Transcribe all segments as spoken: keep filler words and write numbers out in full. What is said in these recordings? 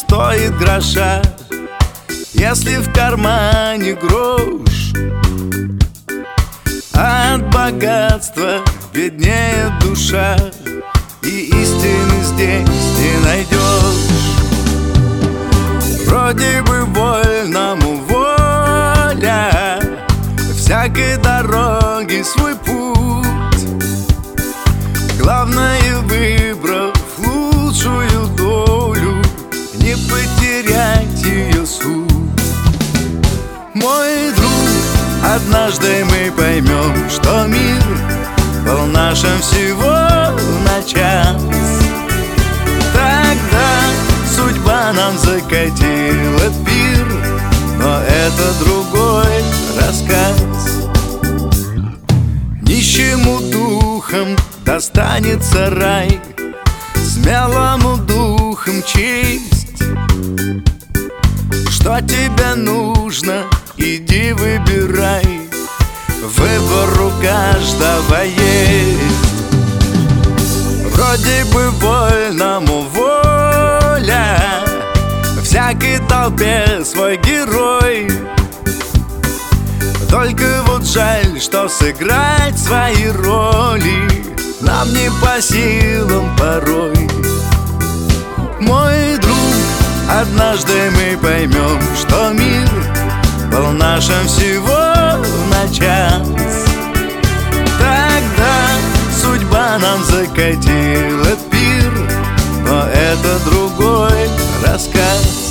стоит гроша, если в кармане грош. От богатства беднеет душа, и истины здесь не найдешь. Вроде бы вольному воля, всякой дороги свой путь. Главное, выбрав лучшую долю, не потерять ее суть. Мой друг, однажды мы поймем, что мир был нашим всего на час. Тогда судьба нам закатила пир, но это другой рассказ. Нищему духом достанется рай, смелому духом честь. Что тебе нужно, иди выбирай, выбор у каждого есть. Вроде бы вольному воля, всякой толпе свой герой. Только вот жаль, что сыграть свои роли нам не по силам порой. Мой друг, однажды мы поймем, что мир был нашим всего на час. Тогда судьба нам закатила пир, но это другой рассказ.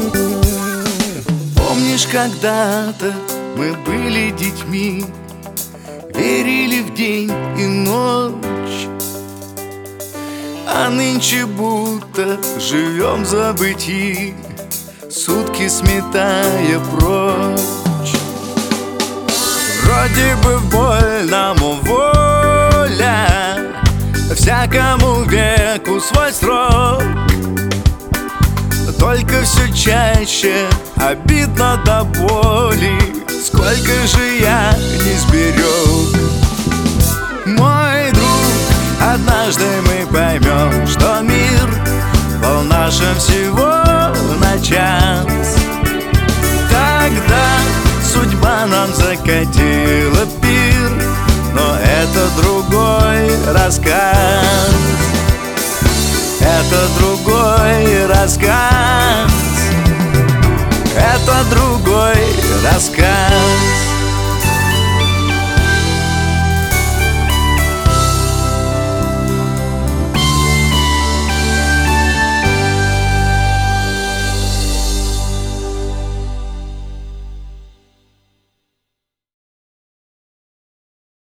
Помнишь, когда-то мы были детьми, верили в день и ночь, а нынче будто живем в забытии, сутки сметая прочь. Вроде бы вольному воля, всякому веку свой срок. Только все чаще обидно до боли, сколько же я не сберег. Мой друг, однажды мы поймем, что мир был нашим всего на час. Тогда судьба нам закатила пир, но это другой рассказ. Это другой рассказ. Это другой рассказ.